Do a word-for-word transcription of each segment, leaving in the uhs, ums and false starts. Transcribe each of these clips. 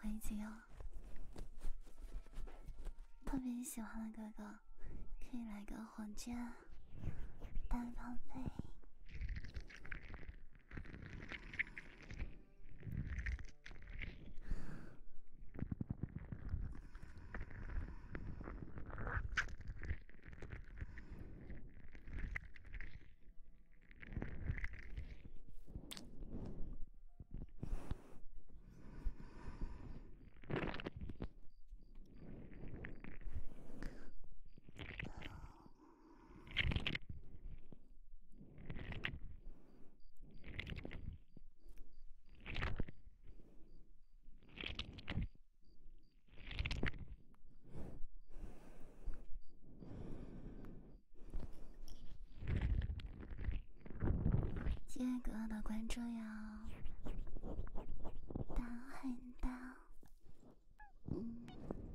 回击哦！特别喜欢的哥哥，可以来个火箭大宝贝。谢谢哥哥的关注呀，大很大，嗯，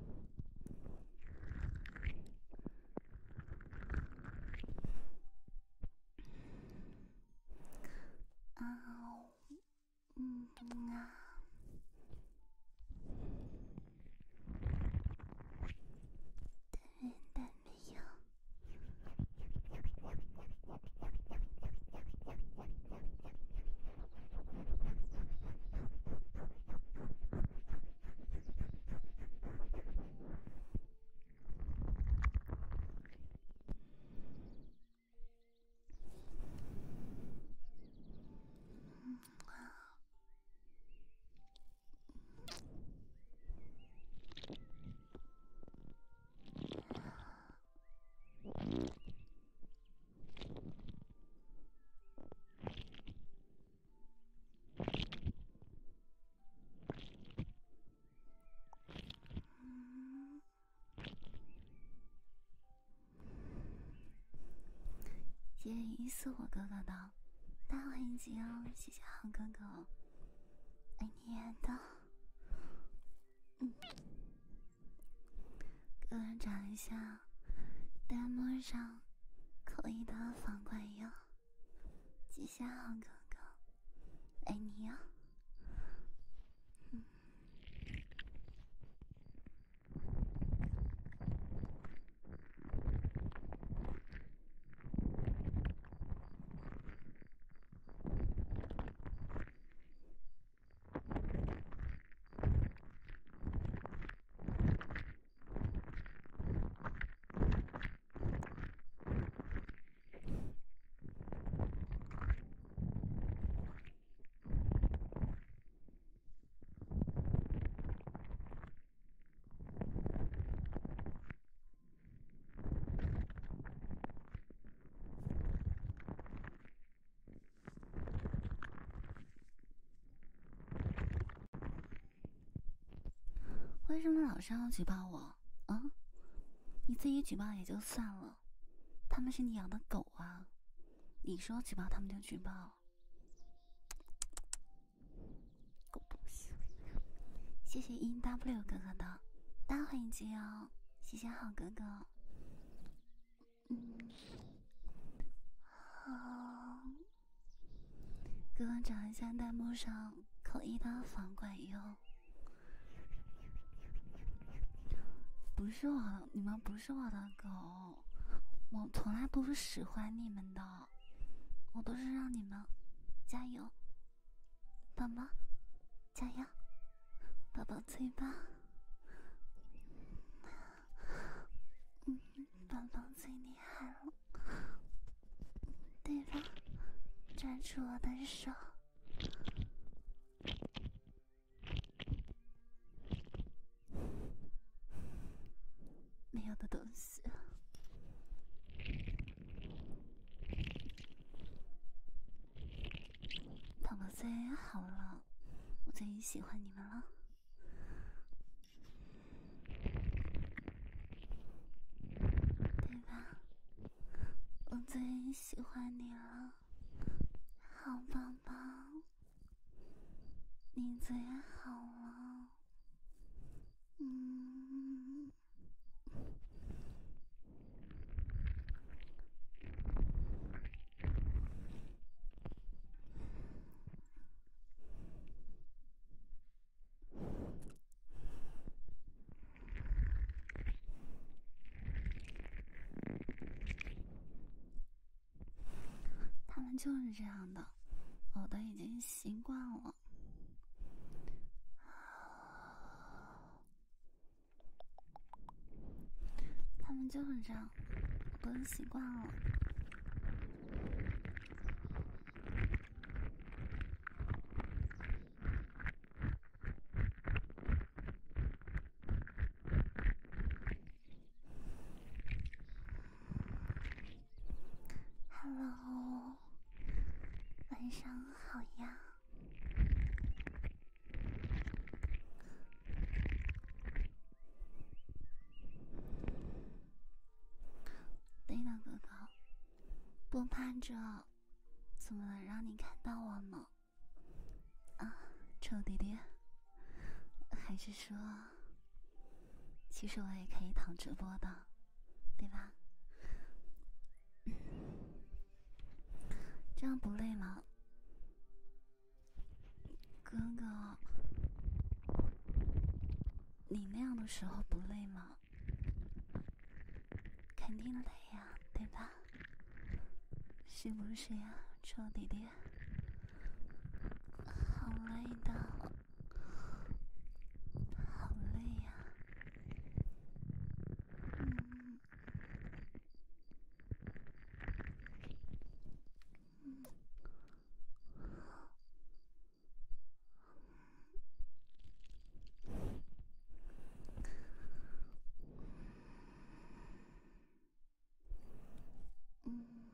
啊，嗯啊，但但没有。嗯，谢谢一四我哥哥的大回击哦，谢谢好哥哥，爱你的。嗯，哥哥找一下弹幕上可以的房管哟，谢谢好哥哥，爱你哟。嗯。为什么老是要举报我？啊，你自己举报也就算了，他们是你养的狗啊，你说举报他们就举报，狗东西！谢谢 E W 哥哥的大回击哦，谢谢好哥哥。嗯，好，哥哥找一下弹幕上口译的房管用。不是我，你们不是我的狗，我从来不是使唤你们的，我都是让你们加油，宝宝，加油，宝宝最棒，嗯，宝宝最厉害了，对吧？抓住我的手。没有的东西，宝宝最好了，我最喜欢你们了，对吧？我最喜欢你了，好宝宝，你最好了，嗯。 就是这样的，我都已经习惯了。他们就是这样，我都习惯了。Hello， 晚上好呀。对的，哥哥，不怕这怎么能让你看到我呢？啊，臭弟弟，还是说，其实我也可以躺直播的，对吧？这样不累吗？哥哥，你那样的时候不累吗？肯定累呀，对吧？是不是呀，臭弟弟？好累的，好累呀。嗯嗯。嗯，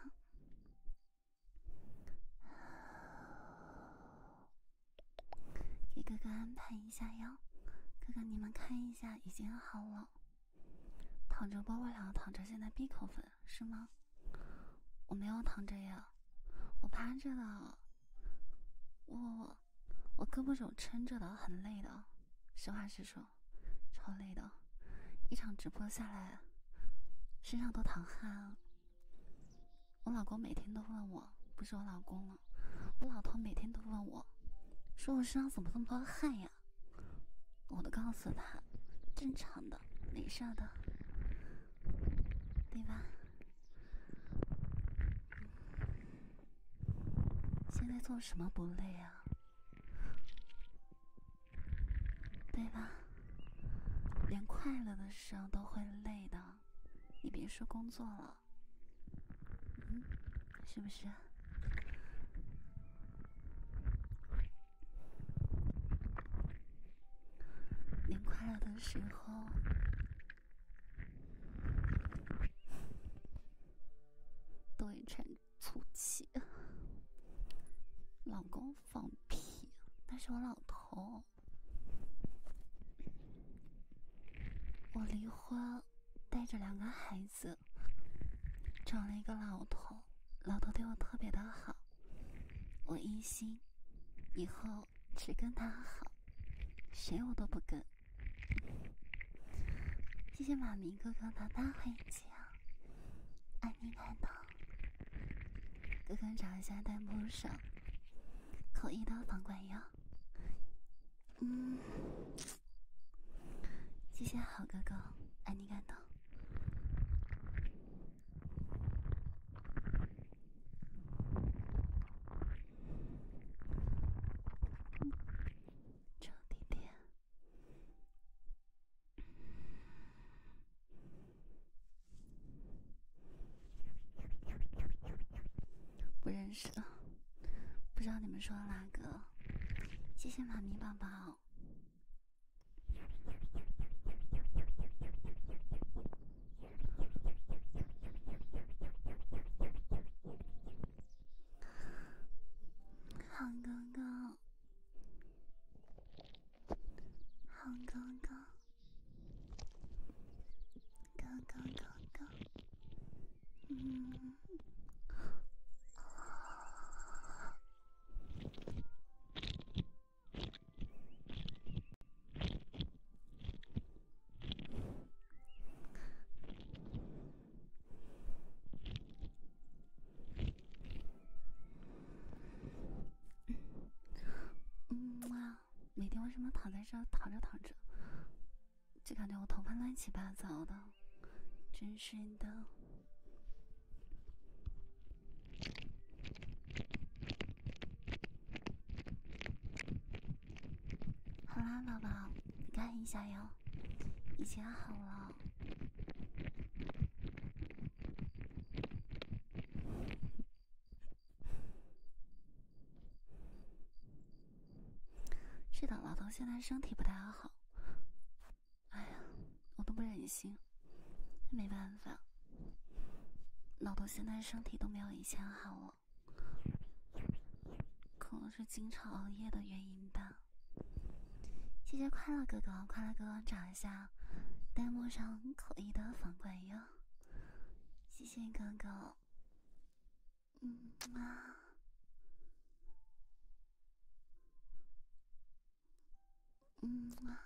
给哥哥安排一下哟。哥哥，你们看一下，已经好了。躺着播不了，躺着现在闭口粉是吗？我没有躺着呀，我趴着的。我我胳膊肘撑着的，很累的。实话实说，超累的。一场直播下来，身上都淌汗。我老公每天都问我，不是我老公了，我老头每天都问我，说我身上怎么这么多汗呀？我都告诉他，正常的，没事的，对吧？现在做什么不累啊？对吧？连快乐的时候都会累的，你别说工作了，嗯，是不是？连快乐的时候都会喘粗气。老公放屁，那是我老头。我离婚，带着两个孩子，找了一个老头，老头对我特别的好，我一心以后只跟他好，谁我都不跟。谢谢马明哥哥的大回家，爱你开头。哥哥找一下弹幕上口译的房管药。嗯，谢谢好哥哥，爱你感动。臭弟弟，不认识，不知道你们说哪个。谢谢妈咪宝宝。好哥哥，好哥哥，哥哥哥哥，嗯。嗯啊，每天为什么躺在这躺着躺着，就感觉我头发乱七八糟的，真是的。 啦，宝宝，你看一下哟，已经好了。是的，老头现在身体不太好。哎呀，我都不忍心，没办法，老头现在身体都没有以前好了，可能是经常熬夜的原因吧。谢谢快乐哥哥，快乐哥哥找一下弹幕上可以的反馈哟。谢谢哥哥，嗯啊，嗯啊，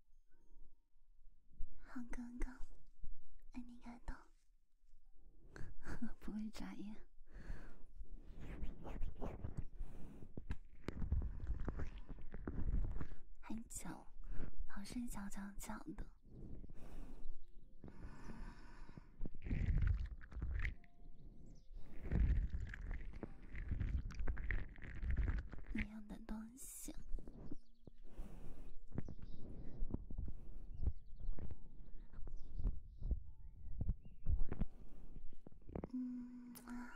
好哥哥，爱你感动，不会眨眼。还久，老是叫叫叫的。那样的东西，嗯啊。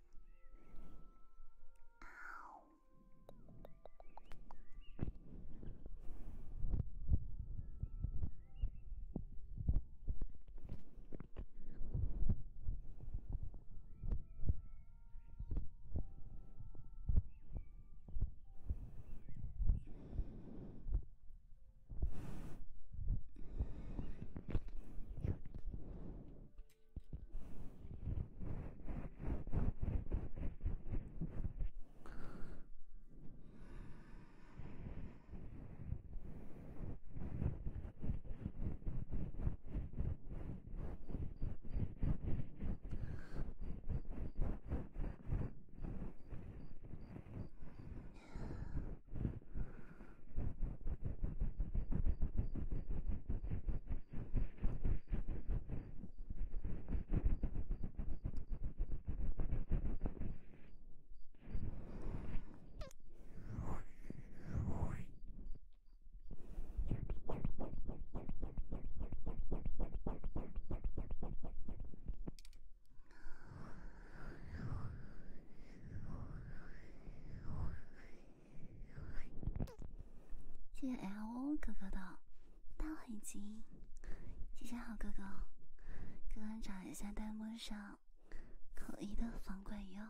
谢谢 L 哥哥的大灰金，谢谢好哥哥，哥哥找一下弹幕上可以的反馈哟。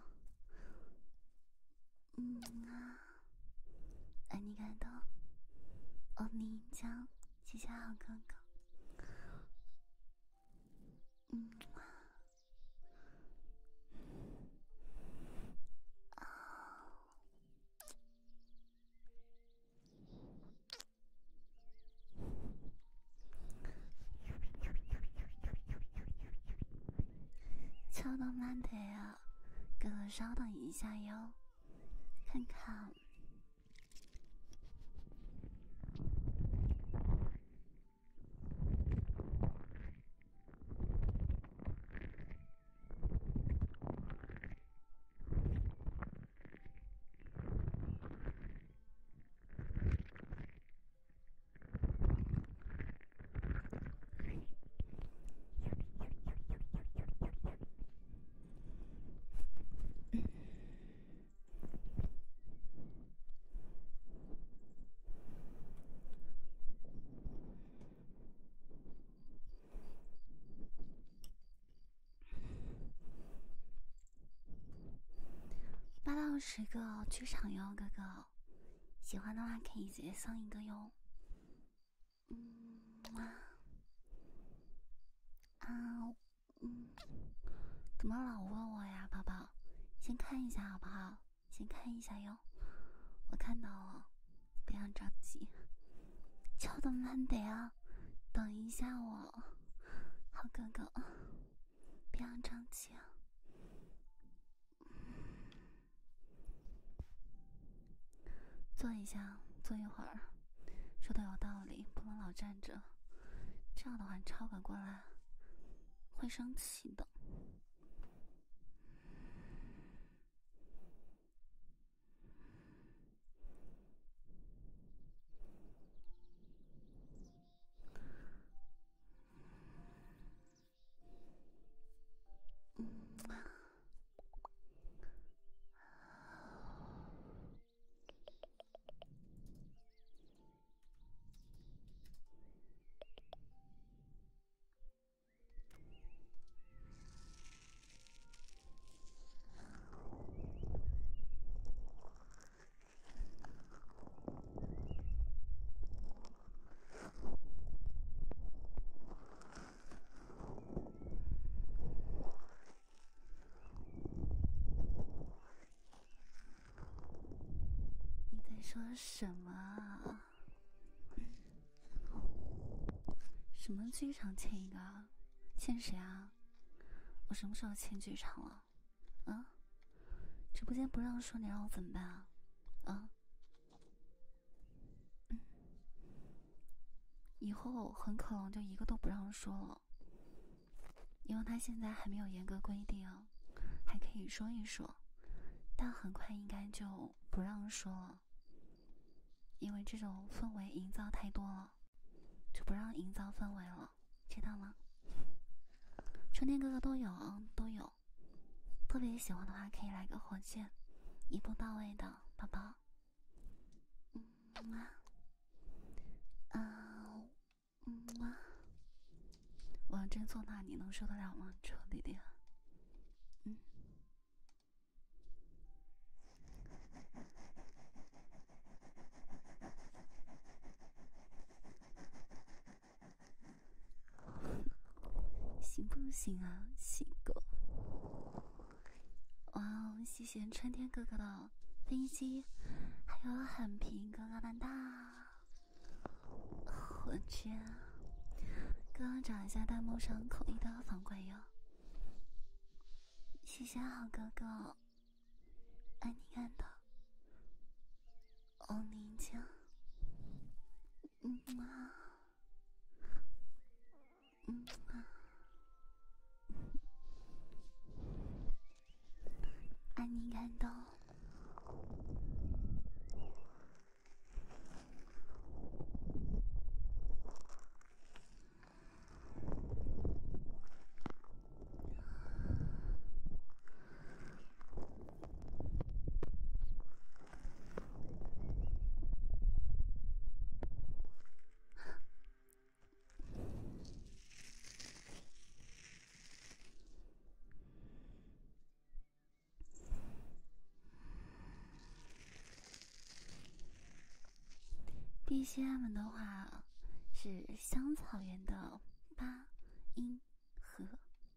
嗯啊，爱你感动，哦你酱，谢谢好哥哥。嗯啊。敲到烂腿啊！哥哥稍等一下哟，看看。八到十个剧场哟，哥哥，喜欢的话可以直接送一个哟。嗯啊啊嗯，怎么老问我呀，宝宝？先看一下好不好？先看一下哟。我看到了，不要着急，敲的慢点啊，等一下我，好哥哥，不要着急啊。坐一下，坐一会儿，说的有道理，不能老站着，这样的话超赶过来会生气的。 说什么啊？什么剧场欠一个？欠谁啊？我什么时候欠剧场了？啊？直播间不让说，你让我怎么办啊？啊？嗯，以后很可能就一个都不让说了，因为他现在还没有严格规定，还可以说一说，但很快应该就不让说了，因为这种氛围营造太多了，就不让营造氛围了，知道吗？春天哥哥都有都有，特别喜欢的话可以来个火箭，一步到位的宝宝。嗯啊，啊，嗯啊，我要真做那你能受得了吗，臭弟弟？嗯。行不行啊，喜哥？哇哦，谢谢春天哥哥的飞机，还有很平哥哥的大火箭。哥哥找一下弹幕上口译的反馈哟。谢谢好哥哥，爱你看的。欧尼酱，嗯啊，嗯啊，爱你感动。B G M 的话是香草园的八音盒。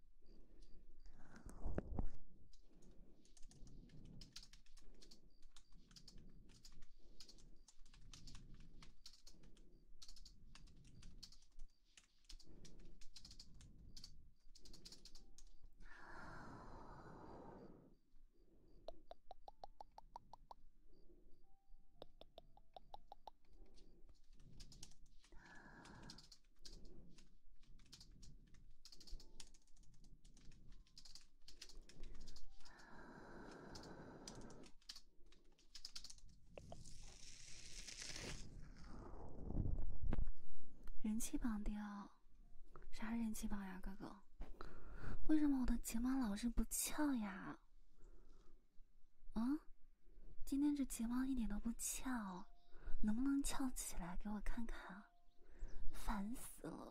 人气榜掉，啥人气榜呀，哥哥？为什么我的睫毛老是不翘呀？啊？今天这睫毛一点都不翘，能不能翘起来给我看看啊？烦死了，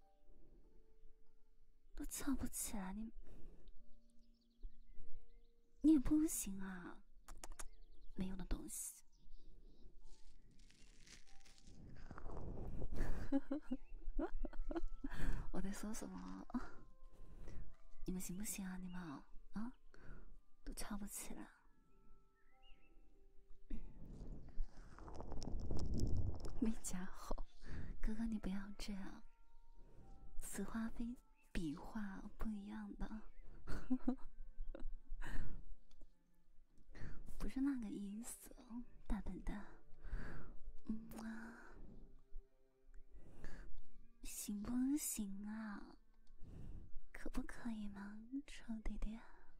都翘不起来，你你也不行啊，没用的东西。我在说什么？你们行不行啊？你们啊，都翘不起来。没家伙，哥哥你不要这样，此话非彼话不一样的，不是那个意思，大笨蛋。嗯啊，行不行啊？可不可以吗，臭弟弟？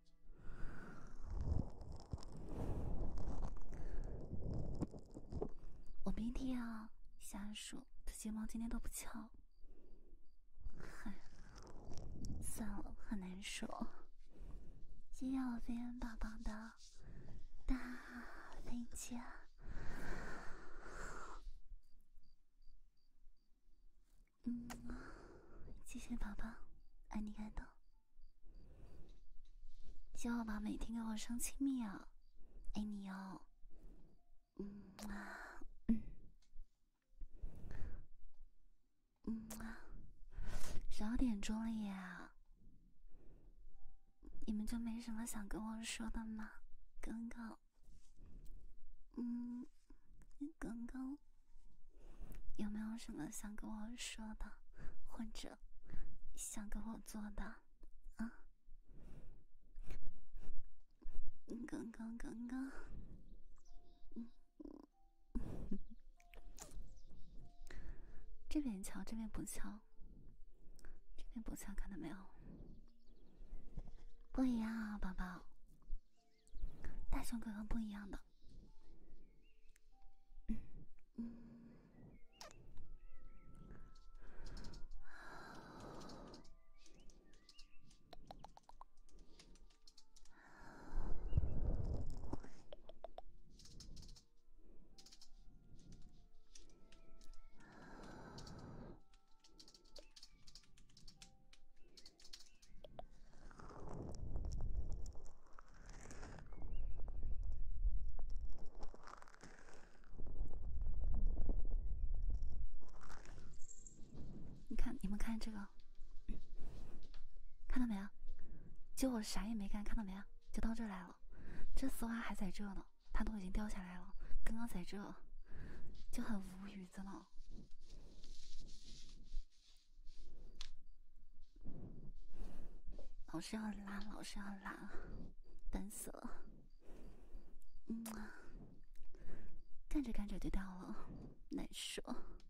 我明天啊，瞎说，这睫毛今天都不翘。嗨，算了，很难受。谢谢我飞恩宝宝的大飞机啊！嗯，谢谢宝宝，爱你感动。希望宝宝每天给我上亲密啊，爱你哦。嗯啊，嗯，嗯啊，十二点钟了呀，你们就没什么想跟我说的吗，哥哥？嗯， 刚刚有没有什么想跟我说的，或者想跟我做的啊？刚刚刚刚，嗯，这边敲，这边不敲，这边不敲，看到没有？不一样啊，宝宝，大熊哥哥不一样的。嗯嗯。你看，你们看这个，看到没有？就我啥也没干，看到没有？就到这来了。这丝袜还在这呢，它都已经掉下来了。刚刚在这，就很无语的呢。老是要拉，老是要拉，烦死了。嗯啊，干着干着就掉了，难受。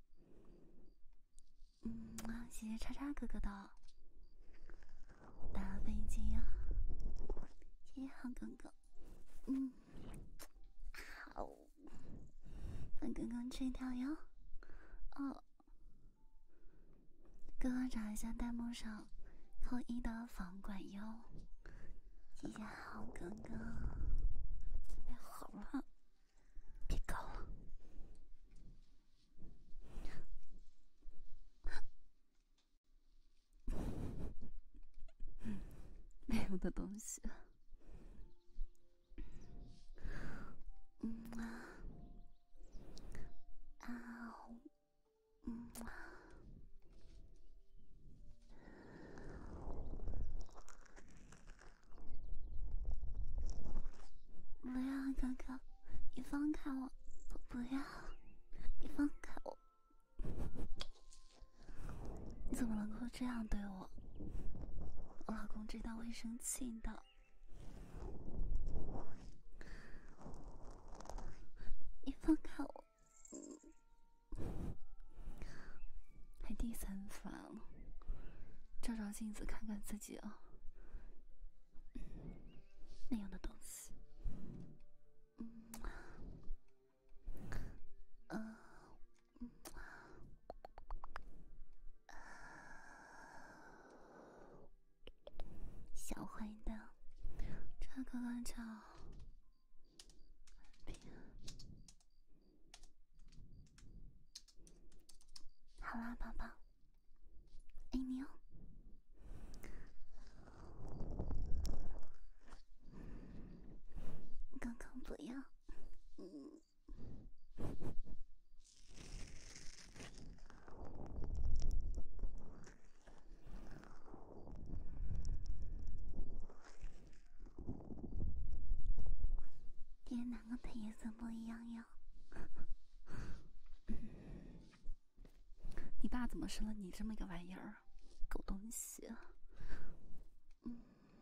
嗯啊，谢谢叉叉哥哥的大背巾啊，谢谢好哥哥。嗯，好，帮哥哥吹条腰。哦，哥哥找一下弹幕上扣一的房管腰。谢谢好哥哥。哎，好了，别搞了。没有的东西。嗯啊，啊，嗯啊，不要哥哥，你放开我！不不要，你放开我！你怎么能够这样对我？我老公知道会生气的。你放开我！还第三次来了，照照镜子看看自己啊，那样的东西。嗯，呃，嗯，小坏蛋，这个哥哥叫。好啦，宝宝，爱你哦。刚刚不要，嗯。爹哪个腿怎么样呀？你爸怎么生了你这么一个玩意儿？狗东西！嗯。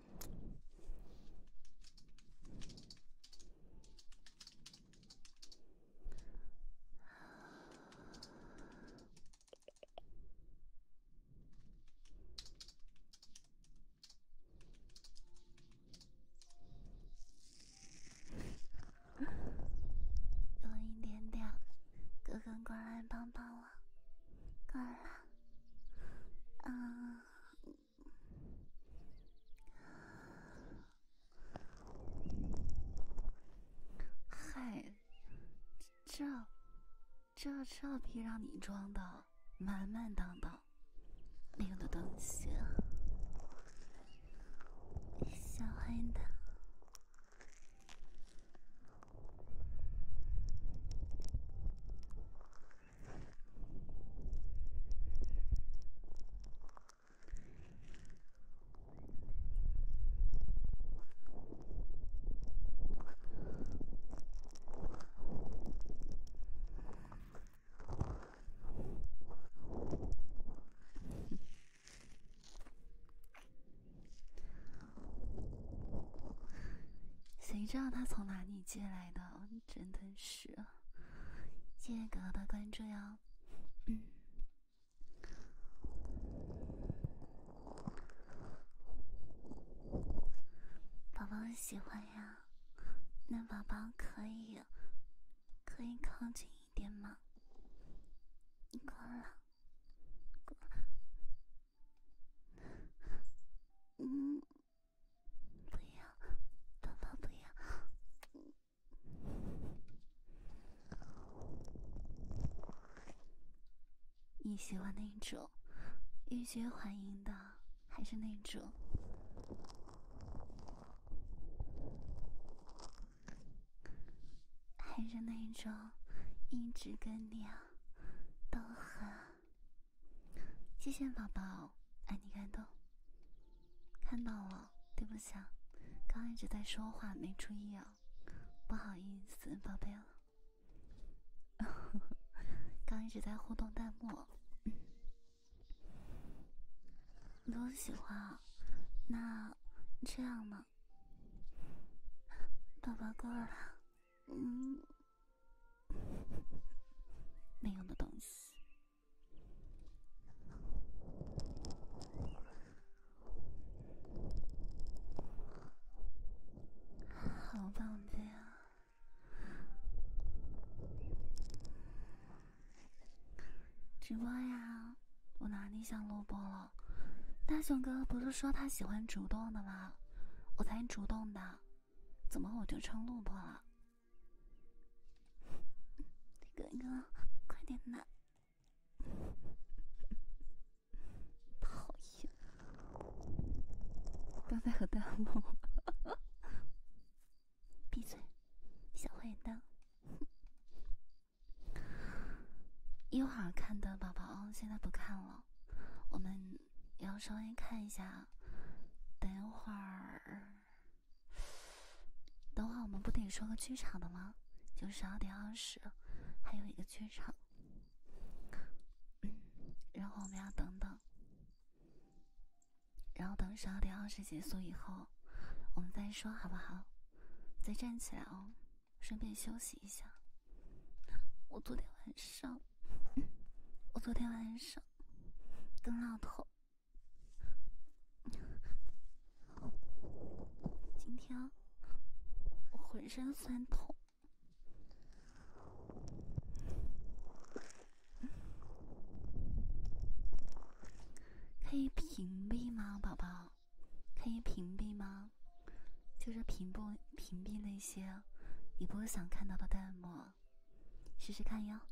有一点点，哥哥过来帮帮我，过来。嗯。嗨，这这这逼让你装的满满当当，没有的东西，小坏蛋。 知道他从哪里借来的，真的是。谢谢哥哥的关注哟。嗯，宝宝喜欢呀，那宝宝可以可以靠近一点吗？过来，过来。嗯，不要，宝宝不要。你喜欢那种欲拒还迎的，还是那种还是那种一直跟你啊都很？谢谢宝宝，爱你感动，看到了，对不起啊，刚刚一直在说话没注意啊，不好意思，宝贝了。刚一直在互动弹幕，嗯，你都喜欢啊？那这样呢？宝宝过来，嗯，没用的东西。好宝贝啊！直播呀，我哪里想录播了？大熊哥哥不是说他喜欢主动的吗？我才主动的，怎么我就成录播了？哥哥，快点拿！讨厌，刚才和弹幕。闭嘴，小坏蛋！一会儿看的宝宝哦，现在不看了，我们要稍微看一下。等一会儿，等会儿我们不得说个剧场的吗？就十二点二十，还有一个剧场。嗯，然后我们要等等，然后等十二点二十结束以后，我们再说好不好？再站起来哦，顺便休息一下。我昨天晚上，我昨天晚上跟老头，今天我浑身酸痛，可以屏蔽吗，宝宝？可以屏蔽吗？就是屏蔽屏蔽那些你不想看到的弹幕，试试看哟。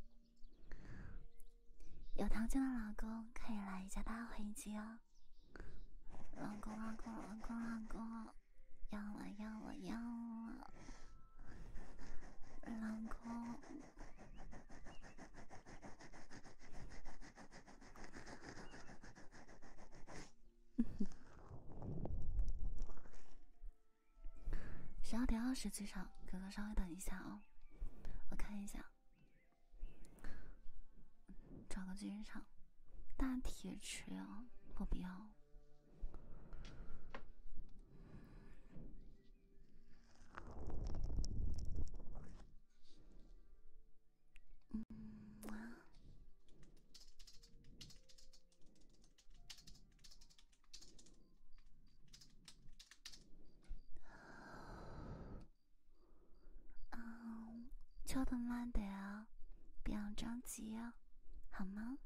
有条件的老公可以来一下大回击哦。老公，老公，老公，老公，要了，要了，要了，老公。十二点二十剧场，哥哥稍微等一下哦，我看一下，找个剧场，大铁锤啊，我不要。嗯啊。嗯，敲的慢点啊，不要着急啊，好吗？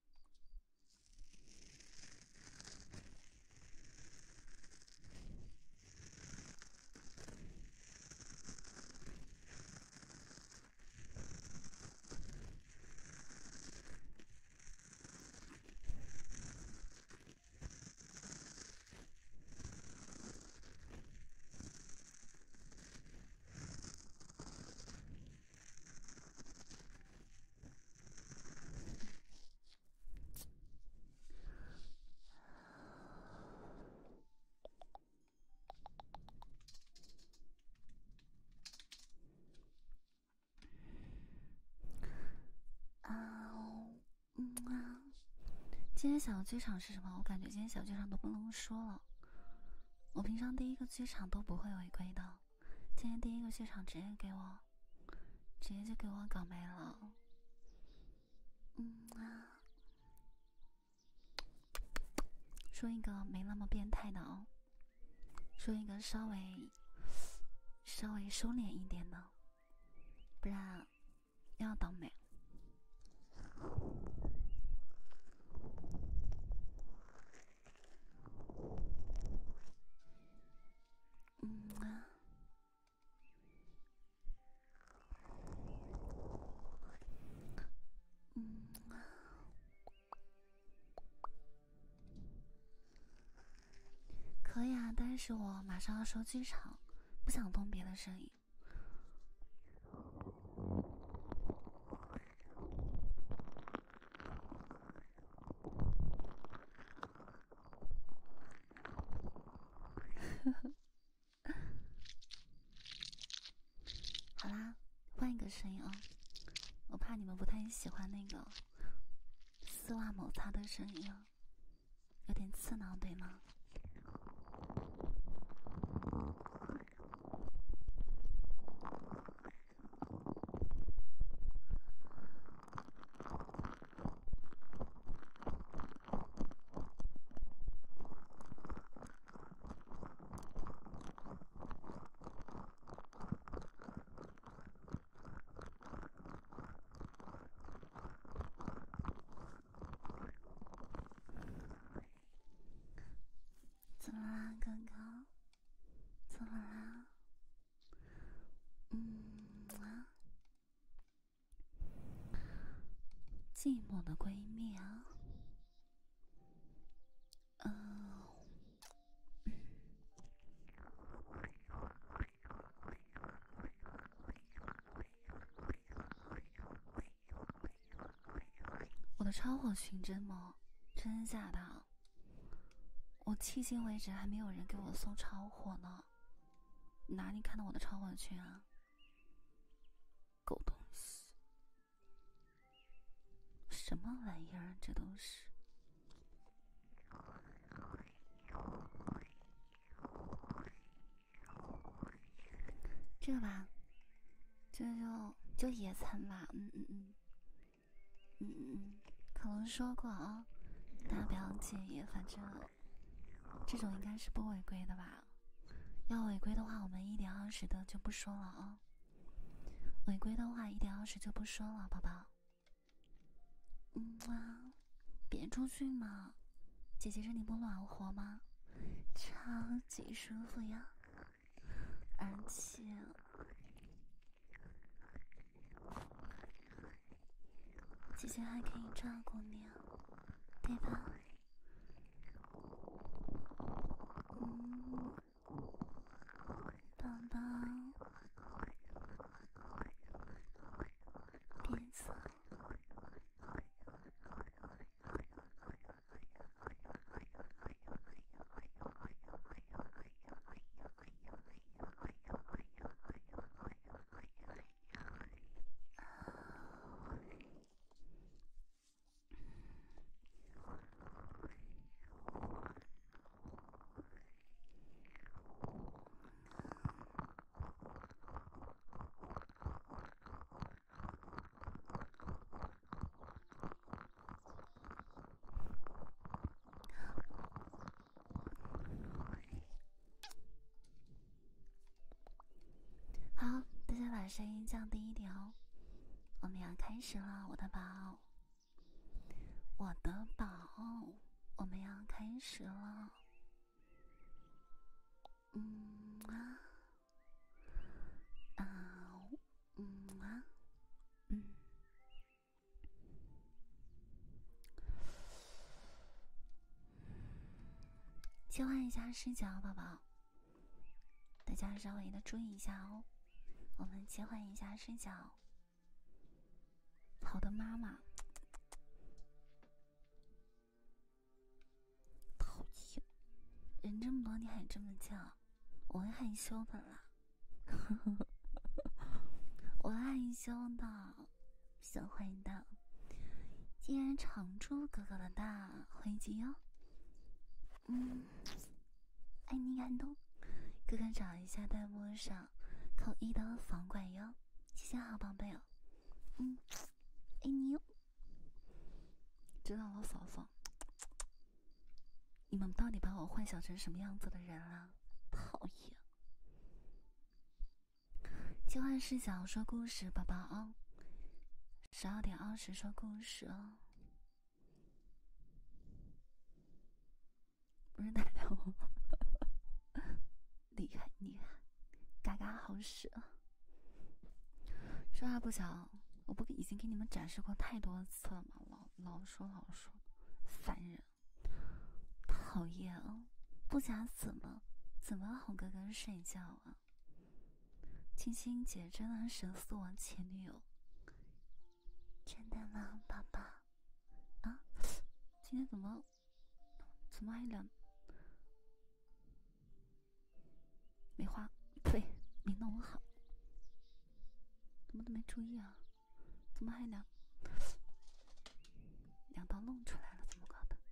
啊，嗯啊，今天小剧场是什么？我感觉今天小剧场都不能说了。我平常第一个剧场都不会违规的， 今天第一个血场直接给我，直接就给我搞没了。嗯啊，说一个没那么变态的哦，说一个稍微稍微收敛一点的，不然要倒霉。嗯啊，嗯啊，可以啊，但是我马上要收机场，不想动别的声音。好啦，换一个声音啊，我怕你们不太喜欢那个丝袜摩擦的声音啊，有点刺挠，对吗？怎么啦，哥哥？怎么啦？嗯啊，寂寞的闺蜜啊，嗯、呃，我的超火群真吗？真假的？我迄今为止还没有人给我送超火呢，哪里看到我的超火群啊？狗东西！什么玩意儿？这都是。这个吧，这就就野餐吧，嗯嗯嗯，嗯嗯嗯，可能说过啊，大家不要介意，反正这种应该是不违规的吧？要违规的话，我们一点二十的就不说了啊。违规的话，一点二十就不说了，宝宝。嗯啊，别出去嘛，姐姐这里不暖和吗？超级舒服呀，而且姐姐还可以照顾你，对吧？嗯，宝宝，别走。好，大家把声音降低一点哦，我们要开始了，我的宝，我的宝，我们要开始了。嗯啊，啊，嗯啊，嗯，切换一下视角，宝宝，大家稍微的注意一下哦。我们切换一下视角。好的，妈妈。讨厌，人这么多你还这么叫，我会害羞的啦。我害羞的，小坏蛋。既然常住哥哥的大回击哦。嗯，爱你感动。哥哥找一下弹幕上口译的房管哟，谢谢好宝贝哦。嗯，爱你哟。知道了，嫂嫂。你们到底把我幻想成什么样子的人了？讨厌！切换视角说故事，宝宝啊！十二点二十说故事啊！不是代表我厉害厉害，嘎嘎好使啊！说话不讲，我不已经给你们展示过太多次了吗？老老说老说，烦人，讨厌啊！不讲怎么怎么哄哥哥睡觉啊？青青姐真的神似我前女友，真的吗，宝宝？啊，今天怎么怎么还两没画？呸，没弄好，怎么都没注意啊？怎么还两两道弄出来了？怎么搞的？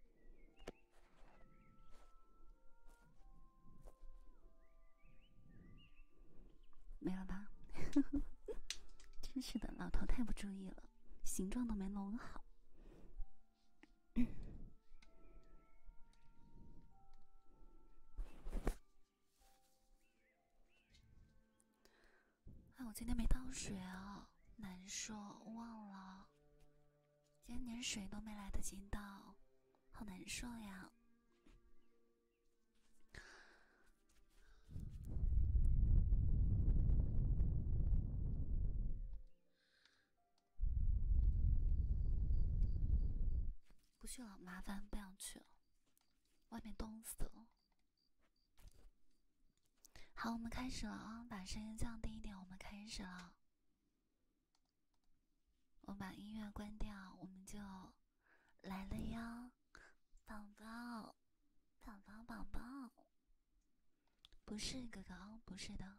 没了吧？真是的，老头太不注意了，形状都没弄好。哎，我今天没倒水啊，难受，忘了。今天连水都没来得及倒，好难受呀。不去了，麻烦，不想去了，外面冻死了。好，我们开始了啊！把声音降低一点，我们开始了。我把音乐关掉，我们就来了呀，宝宝，宝宝，宝宝，不是哥哥，不是的。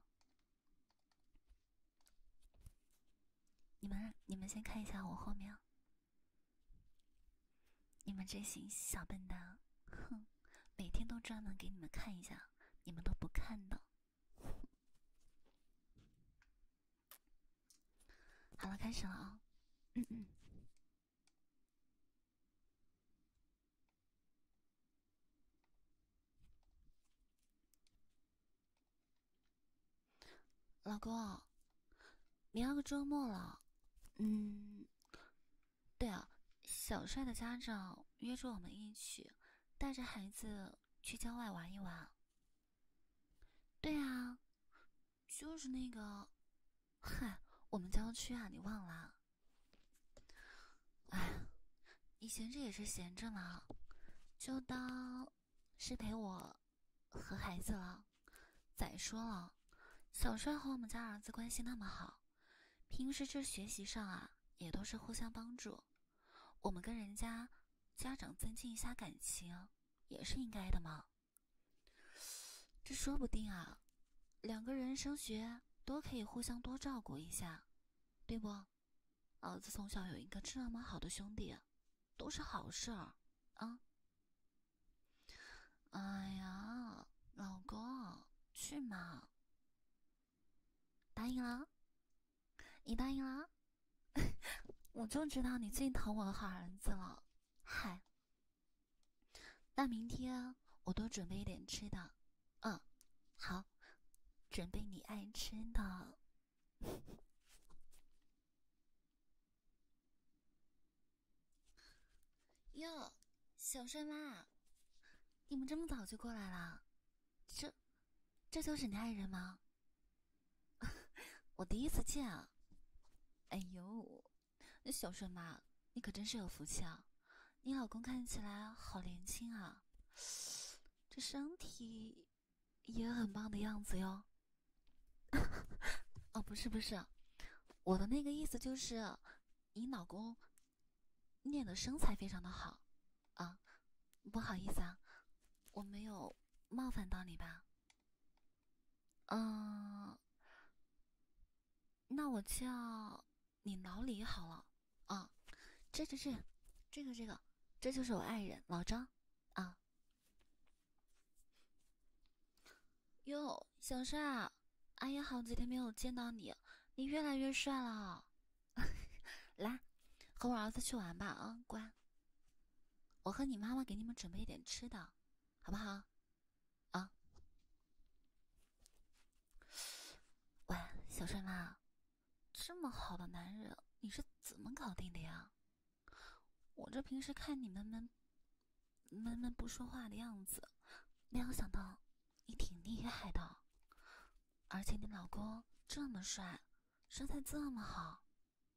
你们，你们先看一下我后面。你们这些小笨蛋，哼，每天都专门给你们看一下，你们都不看的。好了，开始了啊！嗯嗯。老公，明儿个周末了，嗯，对啊，小帅的家长约着我们一起带着孩子去郊外玩一玩。对啊，就是那个，嗨，我们郊区啊，你忘了？哎，你闲着也是闲着嘛，就当是陪我和孩子了。再说了，小帅和我们家儿子关系那么好，平时这学习上啊也都是互相帮助，我们跟人家家长增进一下感情也是应该的嘛。这说不定啊，两个人升学都可以互相多照顾一下，对不？儿子从小有一个这么好的兄弟，都是好事儿啊。哎呀，老公，去嘛！答应了？你答应了？我就知道你最疼我的好儿子了。嗨，那明天我多准备一点吃的。嗯，好，准备你爱吃的。哟，小帅妈，你们这么早就过来了？这，这就是你爱人吗？我第一次见啊！哎呦，那小帅妈，你可真是有福气啊！你老公看起来好年轻啊，这身体也很棒的样子哟。哦，不是不是，我的那个意思就是，你老公练的身材非常的好啊。不好意思啊，我没有冒犯到你吧？嗯，那我叫你老李好了啊。这这这，这个这个，这就是我爱人老张啊。哟，小帅啊， 阿姨好几天没有见到你，你越来越帅了。来，和我儿子去玩吧啊，乖。我和你妈妈给你们准备一点吃的，好不好？啊。喂，小帅妈，这么好的男人，你是怎么搞定的呀？我这平时看你闷闷闷闷不说话的样子，没有想到你挺厉害的，而且你老公这么帅，身材这么好。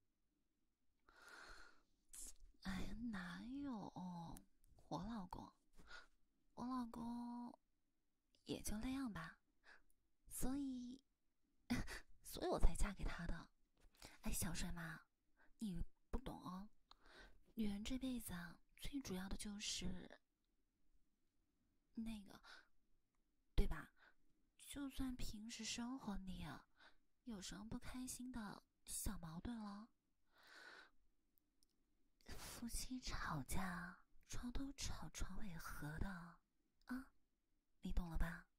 哎呀，哪有？我老公，我老公也就那样吧，所以，所以我才嫁给他的。哎，小帅妈，你不懂哦，女人这辈子啊，最主要的就是那个，对吧？就算平时生活里啊，有什么不开心的小矛盾了，夫妻吵架，床头吵，床尾和的啊，你懂了吧？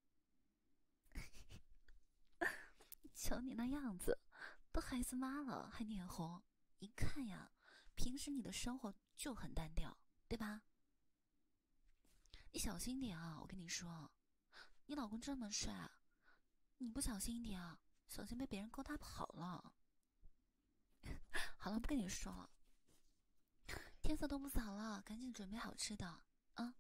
瞧你那样子，都孩子妈了还脸红，一看呀，平时你的生活就很单调，对吧？你小心点啊！我跟你说，你老公这么帅啊，你不小心一点啊，小心被别人勾搭跑了。好了，不跟你说了，天色都不早了，赶紧准备好吃的啊！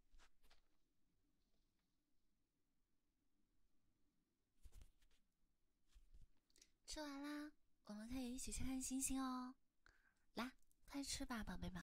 吃完啦，我们可以一起去看星星哦。来，快吃吧，宝贝们。